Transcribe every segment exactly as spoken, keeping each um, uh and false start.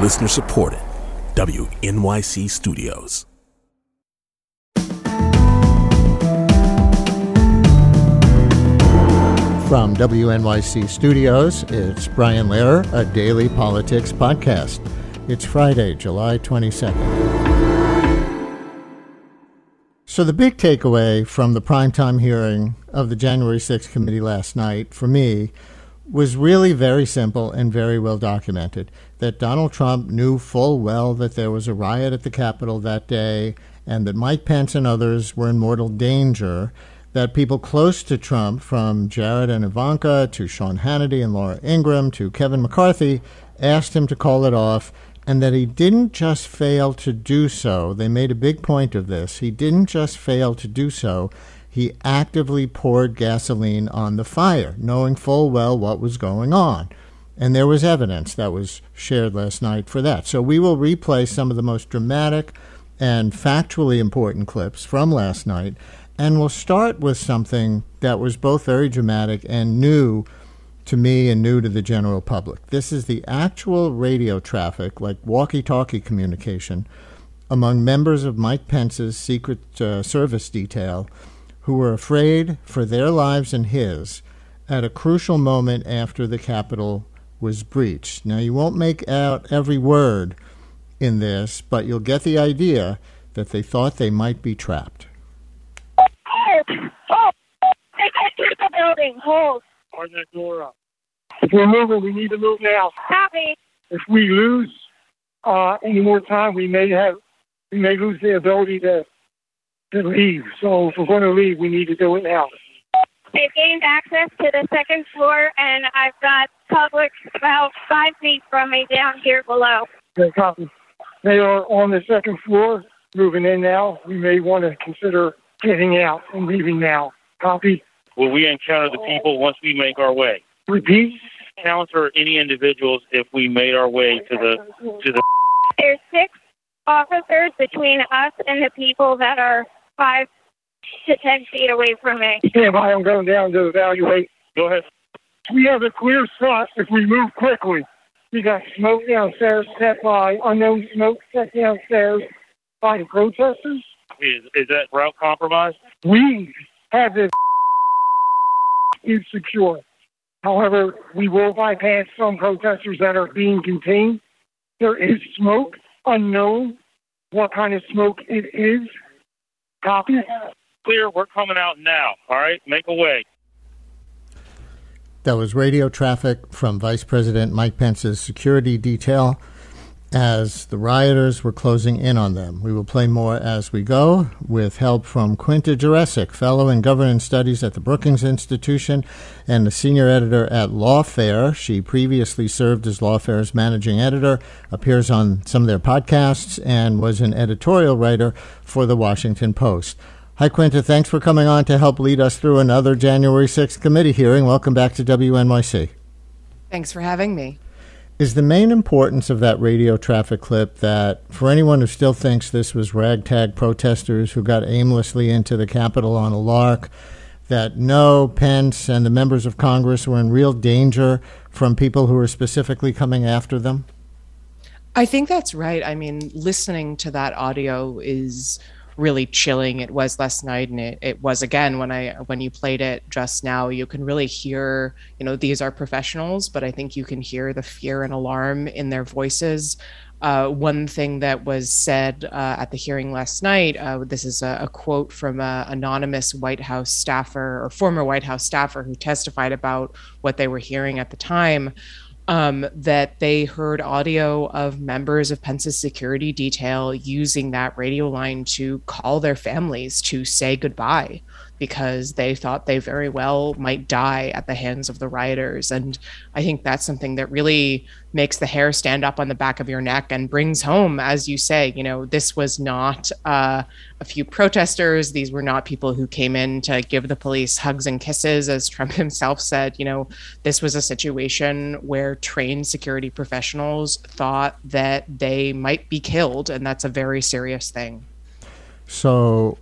Listener supported. W N Y C Studios. From W N Y C Studios, it's Brian Lehrer, a daily politics podcast. It's Friday, July twenty-second. So the big takeaway from the primetime hearing of the January sixth committee last night, for me, was really very simple and very well documented, that Donald Trump knew full well that there was a riot at the Capitol that day and that Mike Pence and others were in mortal danger, that people close to Trump, from Jared and Ivanka to Sean Hannity and Laura Ingraham to Kevin McCarthy, asked him to call it off, and that he didn't just fail to do so. They made a big point of this. He didn't just fail to do so. He actively poured gasoline on the fire, knowing full well what was going on. And there was evidence that was shared last night for that. So we will replay some of the most dramatic and factually important clips from last night. And we'll start with something that was both very dramatic and new to me and new to the general public. This is the actual radio traffic, like walkie-talkie communication, among members of Mike Pence's Secret uh, Service detail who were afraid for their lives and his at a crucial moment after the Capitol was breached. Now, you won't make out every word in this, but you'll get the idea that they thought they might be trapped. Oh, oh, they got through the building. Hold. Turn that door up. If we're moving, we need to move now. Copy. If we lose uh, any more time, we may have we may lose the ability to to leave. So if we're going to leave, we need to do it now. They've gained access to the second floor, and I've got public about five feet from me down here below. Okay, copy. They are on the second floor, moving in now. We may want to consider getting out and leaving now. Copy. Will we encounter the people once we make our way? Repeat. Encounter any individuals if we made our way to the to the. There's six officers between us and the people that are five to ten feet away from me. Stand by. I'm going down to evaluate. Go ahead. We have a clear shot if we move quickly. We got smoke downstairs set by unknown smoke set downstairs by the protesters. Is is that route compromised? We have this is secure. However, we will bypass some protesters that are being contained. There is smoke, unknown what kind of smoke it is. Copy. Clear, we're coming out now. All right, make a way. That was radio traffic from Vice President Mike Pence's security detail as the rioters were closing in on them. We will play more as we go with help from Quinta Jurecic, fellow in governance studies at the Brookings Institution and a senior editor at Lawfare. She previously served as Lawfare's managing editor, appears on some of their podcasts, and was an editorial writer for the Washington Post. Hi, Quinta. Thanks for coming on to help lead us through another January sixth committee hearing. Welcome back to W N Y C. Thanks for having me. Is the main importance of that radio traffic clip that, for anyone who still thinks this was ragtag protesters who got aimlessly into the Capitol on a lark, that no, Pence and the members of Congress were in real danger from people who were specifically coming after them? I think that's right. I mean, listening to that audio is really chilling. It was last night, and it, it was again when I when you played it just now. You can really hear, you know, these are professionals, but I think you can hear the fear and alarm in their voices. Uh, one thing that was said uh, at the hearing last night, uh, this is a, a quote from an anonymous White House staffer or former White House staffer who testified about what they were hearing at the time. Um, that they heard audio of members of Pence's security detail using that radio line to call their families to say goodbye because they thought they very well might die at the hands of the rioters. And I think that's something that really makes the hair stand up on the back of your neck and brings home, as you say, you know, this was not uh, a few protesters. These were not people who came in to give the police hugs and kisses, as Trump himself said. You know, this was a situation where trained security professionals thought that they might be killed, and that's a very serious thing. So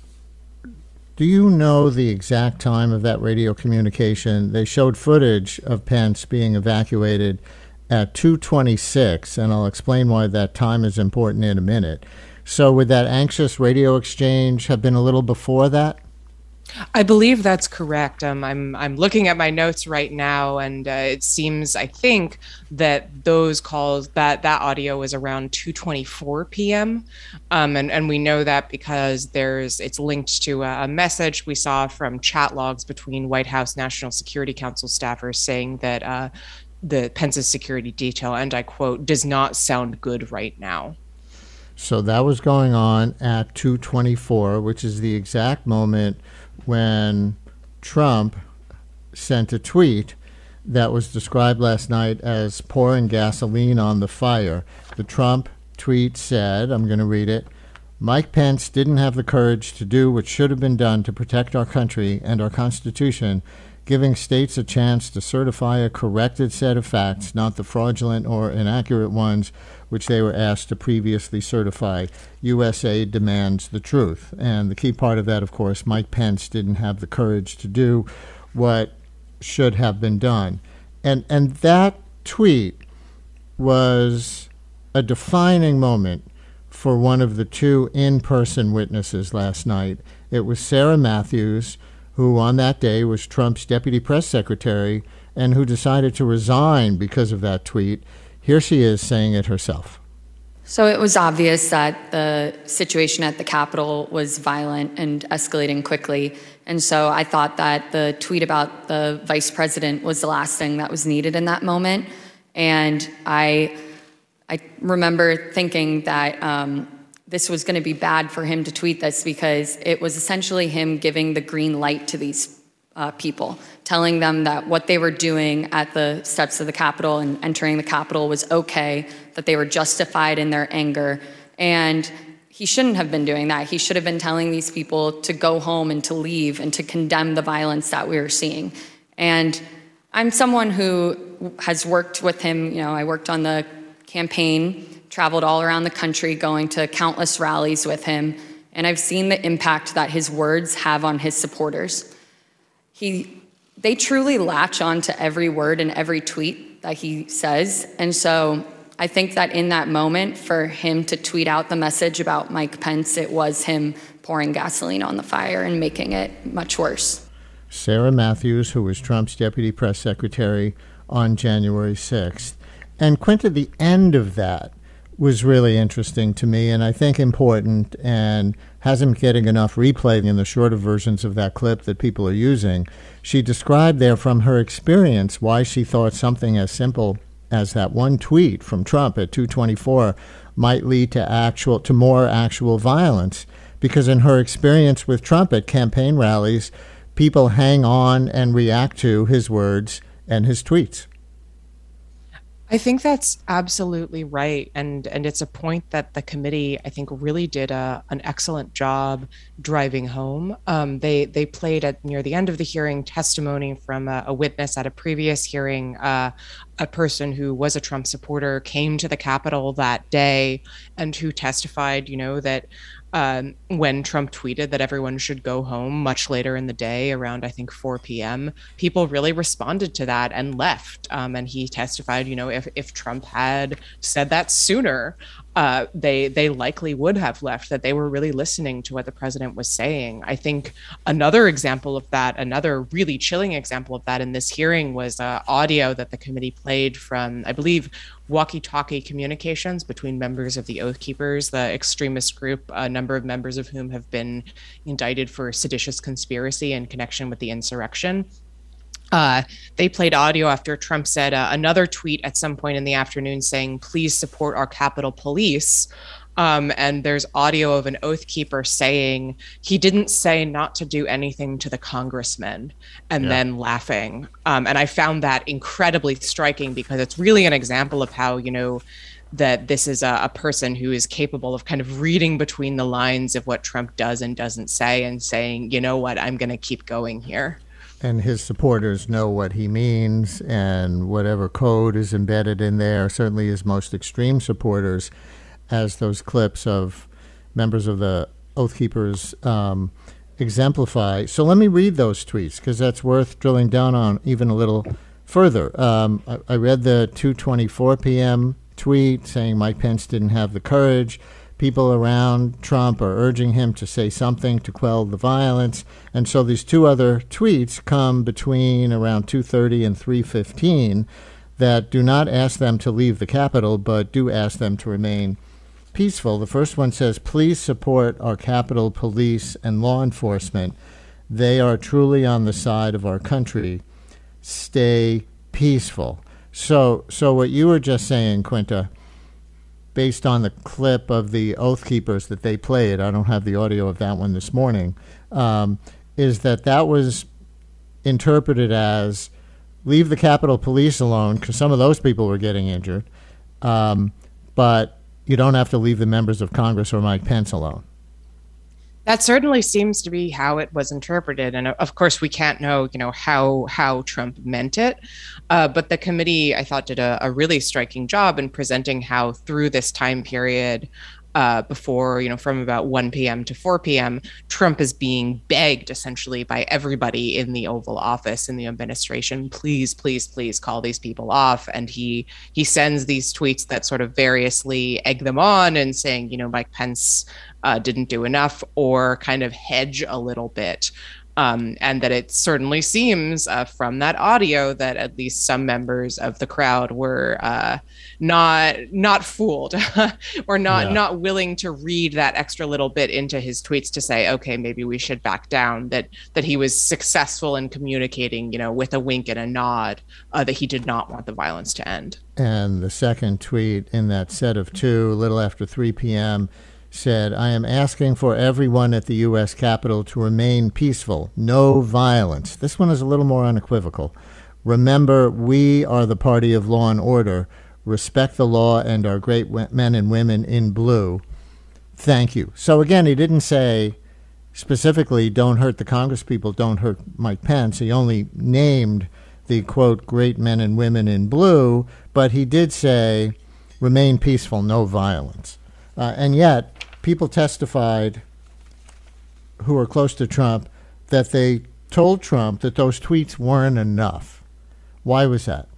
do you know the exact time of that radio communication? They showed footage of Pence being evacuated at two twenty-six, and I'll explain why that time is important in a minute. So would that anxious radio exchange have been a little before that? I believe that's correct. Um, I'm I'm looking at my notes right now, and uh, it seems, I think, that those calls, that that audio was around two twenty-four p.m. Um, and and we know that because there's it's linked to a, a message we saw from chat logs between White House National Security Council staffers saying that uh, the Pence's security detail, and I quote, does not sound good right now. So that was going on at two twenty-four, which is the exact moment when Trump sent a tweet that was described last night as pouring gasoline on the fire. The Trump tweet said, I'm going to read it, Mike Pence didn't have the courage to do what should have been done to protect our country and our Constitution, giving states a chance to certify a corrected set of facts, not the fraudulent or inaccurate ones which they were asked to previously certify. U S A demands the truth. And the key part of that, of course, Mike Pence didn't have the courage to do what should have been done. And and that tweet was a defining moment for one of the two in-person witnesses last night. It was Sarah Matthews, who on that day was Trump's deputy press secretary and who decided to resign because of that tweet. Here she is saying it herself. So it was obvious that the situation at the Capitol was violent and escalating quickly. And so I thought that the tweet about the vice president was the last thing that was needed in that moment. And I, I remember thinking that um, this was going to be bad for him to tweet this because it was essentially him giving the green light to these uh, people, telling them that what they were doing at the steps of the Capitol and entering the Capitol was okay, that they were justified in their anger. And he shouldn't have been doing that. He should have been telling these people to go home and to leave and to condemn the violence that we were seeing. And I'm someone who has worked with him. You know, I worked on the campaign, traveled all around the country, going to countless rallies with him, and I've seen the impact that his words have on his supporters. He, they truly latch on to every word and every tweet that he says, and so I think that in that moment, for him to tweet out the message about Mike Pence, it was him pouring gasoline on the fire and making it much worse. Sarah Matthews, who was Trump's deputy press secretary on January sixth. And Quinta, the end of that was really interesting to me and I think important and hasn't getting enough replay in the shorter versions of that clip that people are using. She described there from her experience why she thought something as simple as that one tweet from Trump at two twenty-four might lead to actual to more actual violence, because in her experience with Trump at campaign rallies, people hang on and react to his words and his tweets. I think that's absolutely right. And and it's a point that the committee, I think, really did a, an excellent job driving home. Um, they they played at near the end of the hearing testimony from a, a witness at a previous hearing. Uh, a person who was a Trump supporter came to the Capitol that day and who testified, you know, that Um, when Trump tweeted that everyone should go home much later in the day, around, I think, four p.m., people really responded to that and left. Um, and he testified, you know, if, if Trump had said that sooner, uh, they they likely would have left, that they were really listening to what the president was saying. I think another example of that, another really chilling example of that in this hearing was uh, audio that the committee played from, I believe, walkie-talkie communications between members of the Oath Keepers, the extremist group, a number of members of whom have been indicted for seditious conspiracy in connection with the insurrection. Uh, they played audio after Trump said uh, another tweet at some point in the afternoon saying, "Please support our Capitol Police." Um, and there's audio of an Oath Keeper saying he didn't say not to do anything to the congressman, and yeah. then laughing. Um, and I found that incredibly striking because it's really an example of how, you know, that this is a, a person who is capable of kind of reading between the lines of what Trump does and doesn't say and saying, you know what, I'm going to keep going here. And his supporters know what he means, and whatever code is embedded in there, certainly his most extreme supporters, as those clips of members of the Oath Keepers um, exemplify. So let me read those tweets, because that's worth drilling down on even a little further. Um, I, I read the two twenty-four p.m. tweet saying Mike Pence didn't have the courage. People around Trump are urging him to say something to quell the violence. And so these two other tweets come between around two thirty and three fifteen that do not ask them to leave the Capitol, but do ask them to remain peaceful. The first one says, please support our Capitol Police and law enforcement. They are truly on the side of our country. Stay peaceful. So, so what you were just saying, Quinta, based on the clip of the Oath Keepers that they played, I don't have the audio of that one this morning, um, is that that was interpreted as leave the Capitol Police alone, because some of those people were getting injured, um, but you don't have to leave the members of Congress or Mike Pence alone. That certainly seems to be how it was interpreted, and of course, we can't know, you know, how how Trump meant it. Uh, but the committee, I thought, did a, a really striking job in presenting how through this time period, uh, before, you know, from about one p.m. to four p.m., Trump is being begged essentially by everybody in the Oval Office, in the administration, please, please, please call these people off. And he he sends these tweets that sort of variously egg them on and saying, you know, Mike Pence Uh, didn't do enough, or kind of hedge a little bit. Um, and that it certainly seems uh, from that audio that at least some members of the crowd were uh, not not fooled or not Yeah. not willing to read that extra little bit into his tweets to say, okay, maybe we should back down, that that he was successful in communicating, you know, with a wink and a nod, uh, that he did not want the violence to end. And the second tweet in that set of two, a little after three p.m., said, I am asking for everyone at the U S Capitol to remain peaceful, no violence. This one is a little more unequivocal. Remember, we are the party of law and order. Respect the law and our great men and women in blue. Thank you. So again, he didn't say specifically, don't hurt the Congress people, don't hurt Mike Pence. He only named the, quote, great men and women in blue, but he did say, remain peaceful, no violence. Uh, and yet, people testified who are close to Trump that they told Trump that those tweets weren't enough. Why was that?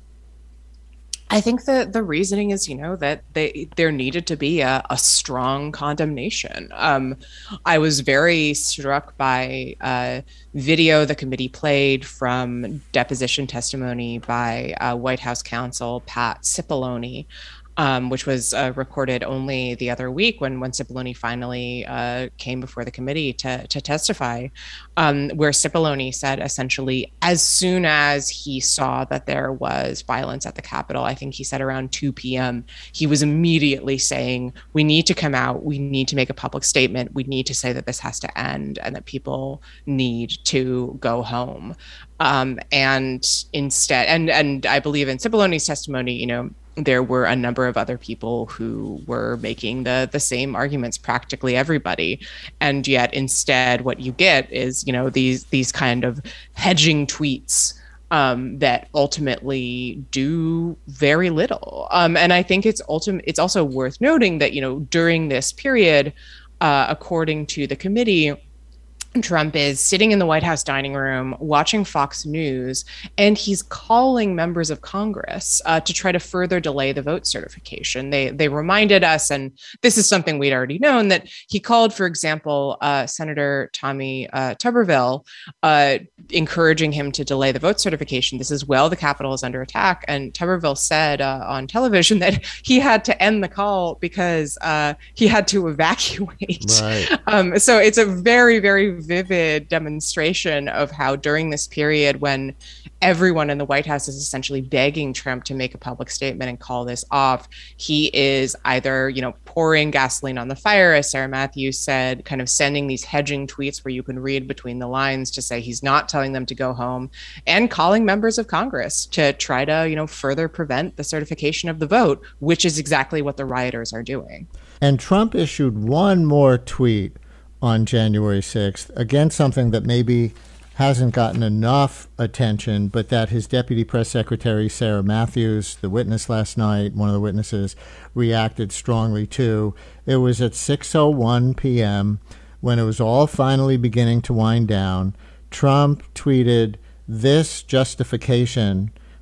I think that the reasoning is, you know, that they there needed to be a, a strong condemnation. Um, I was very struck by a video the committee played from deposition testimony by uh, White House counsel Pat Cipollone, Um, which was uh, recorded only the other week when when Cipollone finally uh, came before the committee to to testify, um, where Cipollone said essentially, as soon as he saw that there was violence at the Capitol, I think he said around two p.m., he was immediately saying, we need to come out, we need to make a public statement, we need to say that this has to end and that people need to go home. Um, and instead, and and I believe in Cipollone's testimony, you know, there were a number of other people who were making the the same arguments, practically everybody. And yet instead what you get is, you know, these these kind of hedging tweets um, that ultimately do very little. Um, and I think it's ultimate, it's also worth noting that, you know, during this period, uh, according to the committee, Trump is sitting in the White House dining room watching Fox News, and he's calling members of Congress uh, to try to further delay the vote certification. They they reminded us, and this is something we'd already known, that he called, for example, uh, Senator Tommy uh, Tuberville, uh, encouraging him to delay the vote certification. This is while the Capitol is under attack, and Tuberville said uh, on television that he had to end the call because uh, he had to evacuate. Right. Um, so it's a very, very vivid demonstration of how during this period when everyone in the White House is essentially begging Trump to make a public statement and call this off, he is either, you know, pouring gasoline on the fire, as Sarah Matthews said, kind of sending these hedging tweets where you can read between the lines to say he's not telling them to go home, and calling members of Congress to try to, you know, further prevent the certification of the vote, which is exactly what the rioters are doing. And Trump issued one more tweet on January sixth, again, something that maybe hasn't gotten enough attention, but that his deputy press secretary, Sarah Matthews, the witness last night, one of the witnesses, reacted strongly to. It was at six oh one p.m. when it was all finally beginning to wind down. Trump tweeted this justification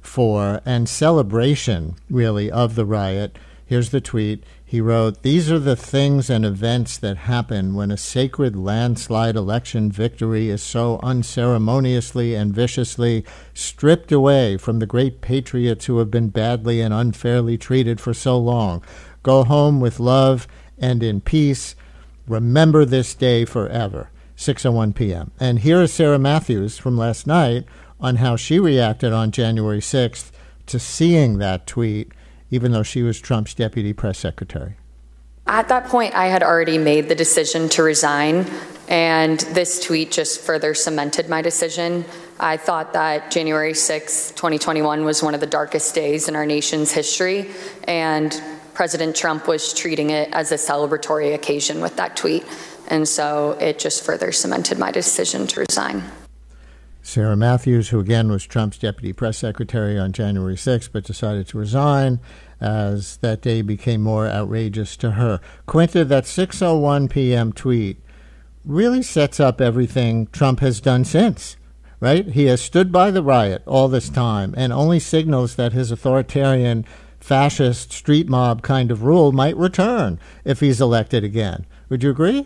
for and celebration, really, of the riot. Here's the tweet. He wrote, "These are the things and events that happen when a sacred landslide election victory is so unceremoniously and viciously stripped away from the great patriots who have been badly and unfairly treated for so long. Go home with love and in peace. Remember this day forever." six oh one p.m. And here is Sarah Matthews from last night on how she reacted on January sixth to seeing that tweet, even though she was Trump's deputy press secretary. At that point, I had already made the decision to resign, and this tweet just further cemented my decision. I thought that January sixth, twenty twenty-one was one of the darkest days in our nation's history, and President Trump was treating it as a celebratory occasion with that tweet. And so it just further cemented my decision to resign. Sarah Matthews, who again was Trump's deputy press secretary on January sixth, but decided to resign as that day became more outrageous to her. Quinta, that six oh one p.m. tweet really sets up everything Trump has done since, right? He has stood by the riot all this time and only signals that his authoritarian, fascist, street mob kind of rule might return if he's elected again. Would you agree?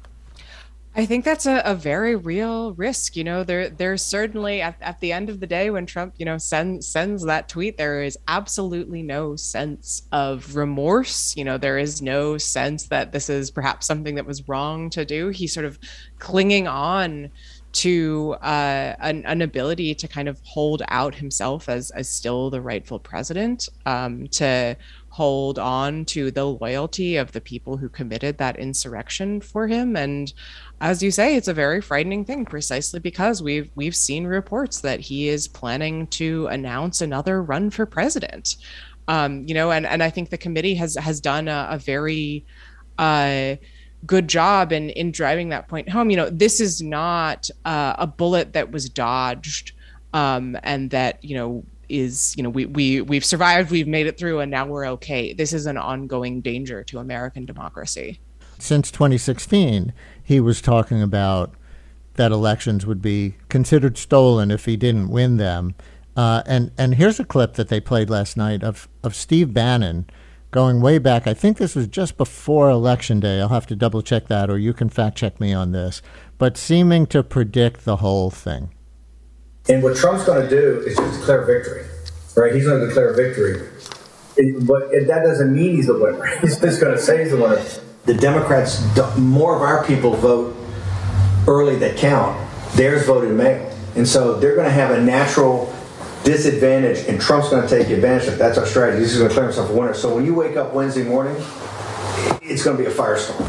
I think that's a, a very real risk. You know, there there's certainly at, at the end of the day when Trump, you know, sends sends that tweet, there is absolutely no sense of remorse. You know, there is no sense that this is perhaps something that was wrong to do. He's sort of clinging on to uh, an, an ability to kind of hold out himself as, as still the rightful president, um, to hold on to the loyalty of the people who committed that insurrection for him. And as you say, it's a very frightening thing, precisely because we've we've seen reports that he is planning to announce another run for president. Um, you know, and, and I think the committee has has done a, a very uh, good job in in driving that point home. You know, this is not uh, a bullet that was dodged, um, and that, you know, is, you know, we, we, we've survived, we've made it through, and now we're okay. This is an ongoing danger to American democracy. Since twenty sixteen, he was talking about that elections would be considered stolen if he didn't win them. Uh, and, and here's a clip that they played last night of, of Steve Bannon going way back. I think this was just before Election Day. I'll have to double check that, or you can fact check me on this, but seeming to predict the whole thing. And what Trump's going to do is just declare victory, right? He's going to declare victory. It, but it, that doesn't mean he's the winner. He's just going to say he's the winner. The Democrats, more of our people vote early that count. Theirs voted mail. And so they're going to have a natural disadvantage, and Trump's going to take advantage of it. That's our strategy. He's going to declare himself a winner. So when you wake up Wednesday morning, it's going to be a firestorm.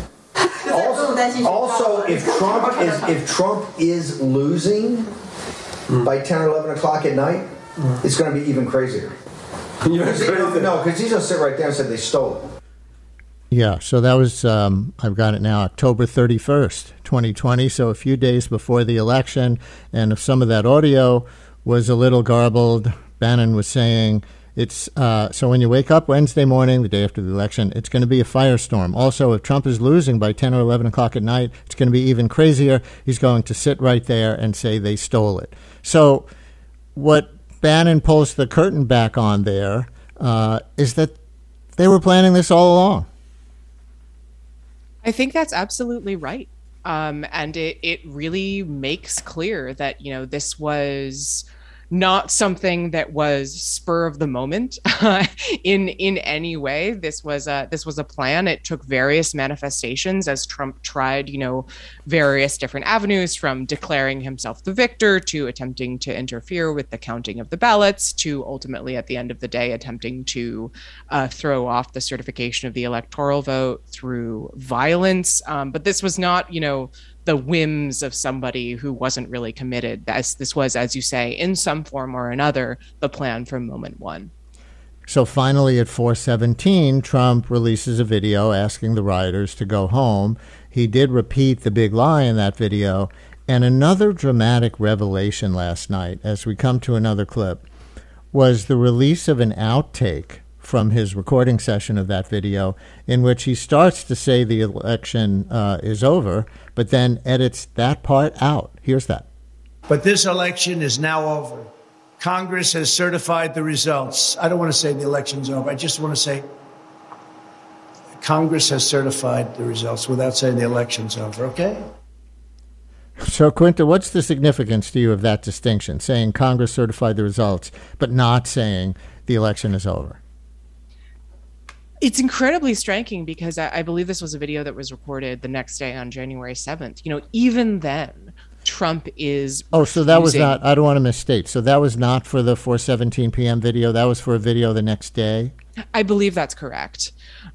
Also, also if Trump is if Trump is losing by ten or eleven o'clock at night, it's going to be even crazier. No, because he's going to sit right there and say they stole it. Yeah, so that was, um, I've got it now, October thirty-first, twenty twenty, so a few days before the election. And if some of that audio was a little garbled, Bannon was saying, it's uh, so when you wake up Wednesday morning, the day after the election, it's going to be a firestorm. Also, if Trump is losing by ten or eleven o'clock at night, it's going to be even crazier. He's going to sit right there and say they stole it. So what Bannon pulls the curtain back on there uh, is that they were planning this all along. I think that's absolutely right. Um, and it, it really makes clear that, you know, this was not something that was spur of the moment uh, in in any way. This was a this was a plan. It took various manifestations as Trump tried, you know, various different avenues, from declaring himself the victor to attempting to interfere with the counting of the ballots to ultimately, at the end of the day, attempting to uh, throw off the certification of the electoral vote through violence. Um, but this was not, you know, the whims of somebody who wasn't really committed. As this was, as you say, in some form or another, the plan from moment one. So finally at four seventeen, Trump releases a video asking the rioters to go home. He did repeat the big lie in that video. And another dramatic revelation last night, as we come to another clip, was the release of an outtake from his recording session of that video, in which he starts to say the election uh, is over, but then edits that part out. Here's that. But this election is now over. Congress has certified the results. I don't want to say the election's over. I just want to say Congress has certified the results without saying the election's over, okay? So, Quinta, what's the significance to you of that distinction, saying Congress certified the results, but not saying the election is over? It's incredibly striking because I, I believe this was a video that was recorded the next day on January seventh. You know, even then, Trump is Oh, so that was refusing- not, I don't want to misstate. So that was not for the four seventeen p.m. video. That was for a video the next day? I believe that's correct.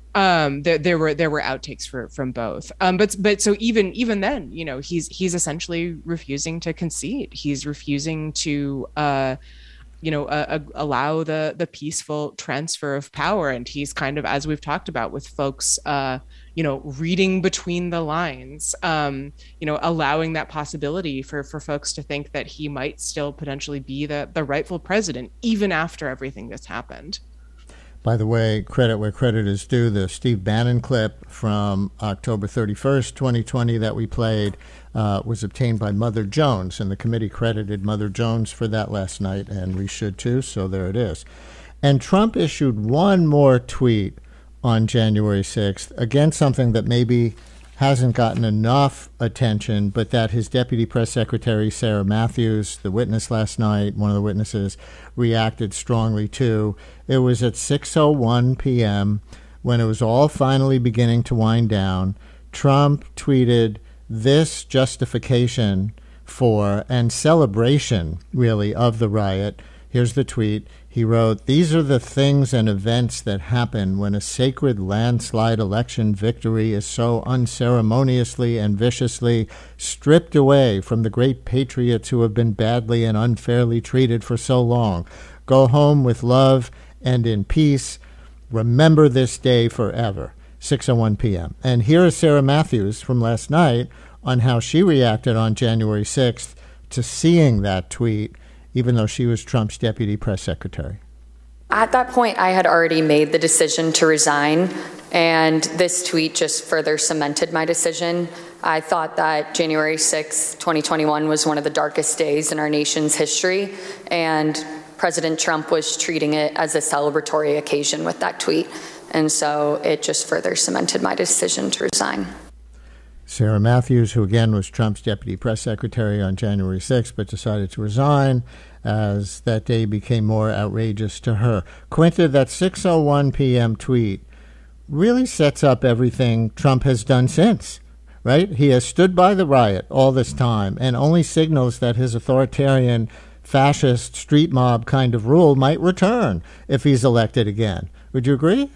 Um, there, there were there were outtakes for, from both. Um, but but so even even then, you know, he's he's essentially refusing to concede. He's refusing to uh, you know, uh, uh, allow the the peaceful transfer of power. And he's kind of, as we've talked about with folks, uh, you know, reading between the lines, um, you know, allowing that possibility for, for folks to think that he might still potentially be the, the rightful president, even after everything that's happened. By the way, credit where credit is due, the Steve Bannon clip from October thirty-first, twenty twenty that we played uh, was obtained by Mother Jones, and the committee credited Mother Jones for that last night, and we should too, so there it is. And Trump issued one more tweet on January sixth, again something that maybe hasn't gotten enough attention, but that his deputy press secretary, Sarah Matthews, the witness last night, one of the witnesses, reacted strongly to. It was at six oh one p.m. when it was all finally beginning to wind down. Trump tweeted this justification for and celebration, really, of the riot. Here's the tweet. He wrote, "These are the things and events that happen when a sacred landslide election victory is so unceremoniously and viciously stripped away from the great patriots who have been badly and unfairly treated for so long. Go home with love and in peace. Remember this day forever." six oh one p.m. And here is Sarah Matthews from last night on how she reacted on January sixth to seeing that tweet, even though she was Trump's deputy press secretary. At that point, I had already made the decision to resign, and this tweet just further cemented my decision. I thought that January sixth, twenty twenty-one was one of the darkest days in our nation's history, and President Trump was treating it as a celebratory occasion with that tweet. And so it just further cemented my decision to resign. Sarah Matthews, who again was Trump's deputy press secretary on January sixth, but decided to resign as that day became more outrageous to her. Quinta, that six oh one p.m. tweet really sets up everything Trump has done since, right? He has stood by the riot all this time and only signals that his authoritarian, fascist, street mob kind of rule might return if he's elected again. Would you agree?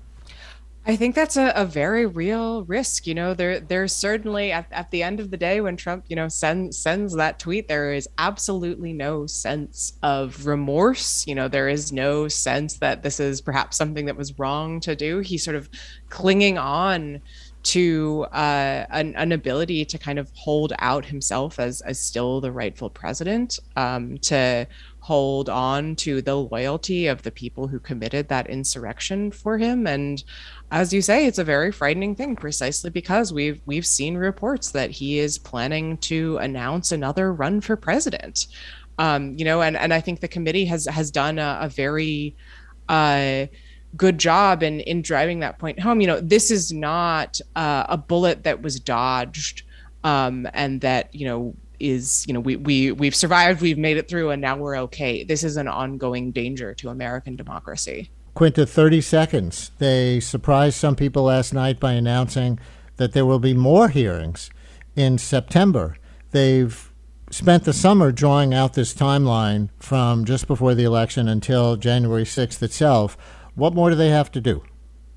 I think that's a, a very real risk. You know, there there's certainly at, at the end of the day when Trump, you know, sends sends that tweet, there is absolutely no sense of remorse. You know, there is no sense that this is perhaps something that was wrong to do. He's sort of clinging on to uh, an, an ability to kind of hold out himself as, as still the rightful president, um, to hold on to the loyalty of the people who committed that insurrection for him. And as you say, it's a very frightening thing, precisely because we've we've seen reports that he is planning to announce another run for president. Um, you know, and, and I think the committee has has done a, a very uh, good job in in driving that point home. You know, this is not uh, a bullet that was dodged, um, and that, you know, is, you know, we, we, we've survived, we've made it through, and now we're okay. This is an ongoing danger to American democracy. Quinta, thirty seconds. They surprised some people last night by announcing that there will be more hearings in September. They've spent the summer drawing out this timeline from just before the election until January sixth itself. What more do they have to do?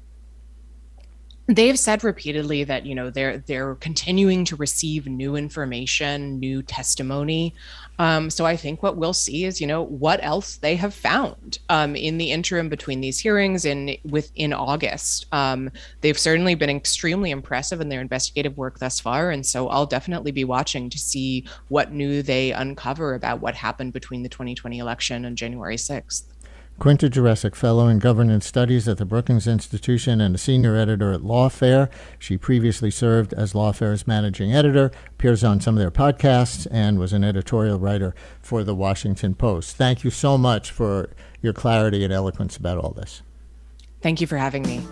They've said repeatedly that, you know, they're they're continuing to receive new information, new testimony. Um, so I think what we'll see is, you know, what else they have found um, in the interim between these hearings in within August. Um, they've certainly been extremely impressive in their investigative work thus far, and so I'll definitely be watching to see what new they uncover about what happened between the twenty twenty election and January sixth. Quinta Jurecic, Fellow in Governance Studies at the Brookings Institution and a Senior Editor at Lawfare. She previously served as Lawfare's Managing Editor, appears on some of their podcasts, and was an editorial writer for The Washington Post. Thank you so much for your clarity and eloquence about all this. Thank you for having me.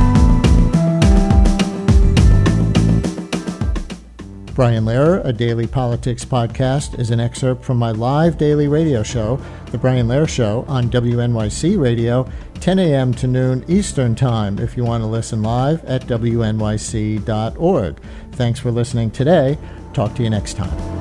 Brian Lehrer, a daily politics podcast, is an excerpt from my live daily radio show, The Brian Lehrer Show, on W N Y C Radio, ten a.m. to noon Eastern Time, if you want to listen live at W N Y C dot org. Thanks for listening today. Talk to you next time.